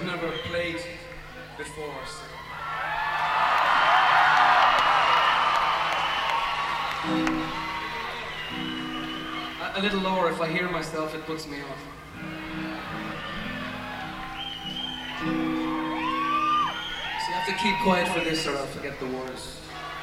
I've never played before, so. A little lower. If I hear myself, it puts me off. So you have to keep quiet for this or I'll forget the words.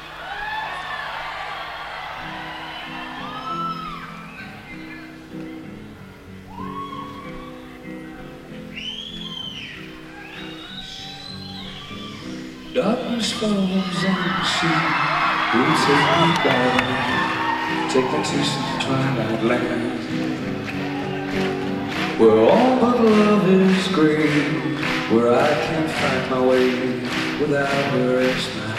Darkness falls and she will take me by, take me to some twilight land, where all but love is great, where I can find my way without her as my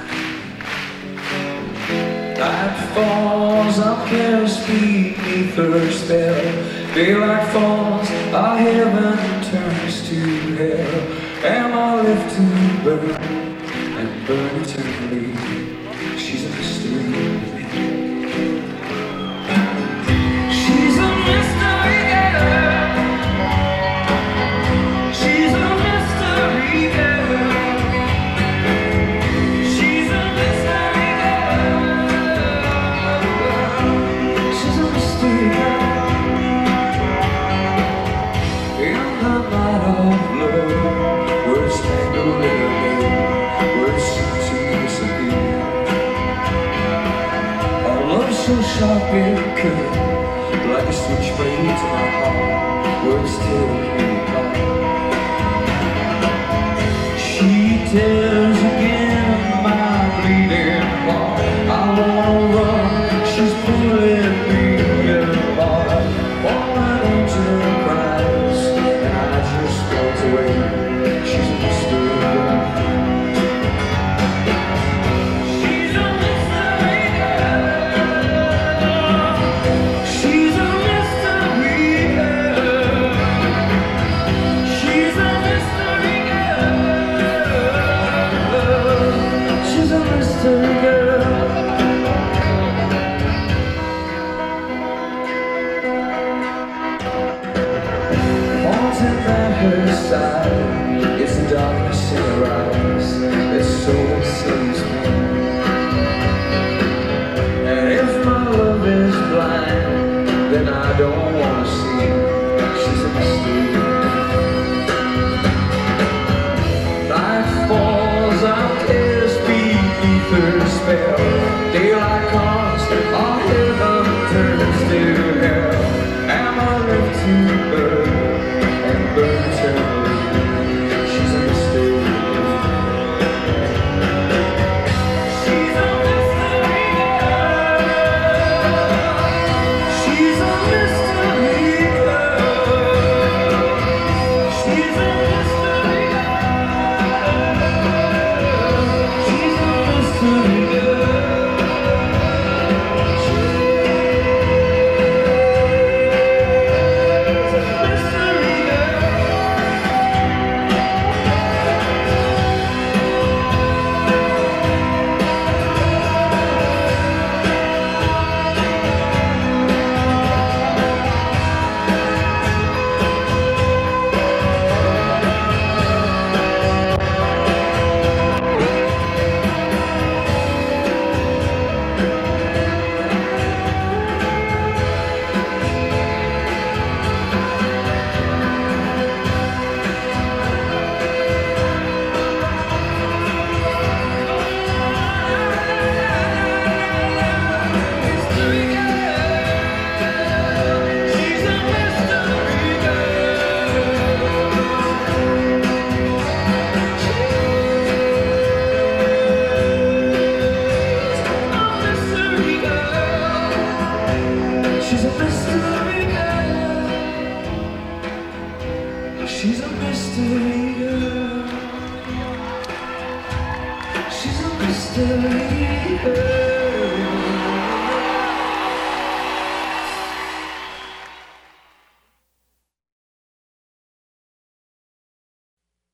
guide. Night falls, I'll perish beneath her spell. Daylight falls, our heaven turns to hell. Am I left to burn and burn eternally? She's a mystery. She's a mystery girl. She's a mystery girl. She's a mystery girl. She's a mystery girl. In the night of love, words tangled in her hair, words seem to disappear. Our love so sharp it cut, like a switchblade to my heart, words tear me apart. She tears again my bleeding heart. I wanna run, she's pulling me apart. Fallen angel cries, and I just walked away. She's a mystery girl. She's a mystery girl. She's a mystery girl. She's a mystery girl. She's a mystery girl. Haunted at her side, it's the darkness in her eyes that so saves me. And if my love is blind, then I don't want to see. She's a mystery. Night falls, I'm pierced beneath her spell. Daylight comes, our heaven turns to hell. Am I left to burn and burn eternally? She's a mystery. She's a mystery girl. She's a mystery girl. She's a mystery girl. She's a mystery girl. She's a mystery girl. She's a mystery girl. She's a mystery girl.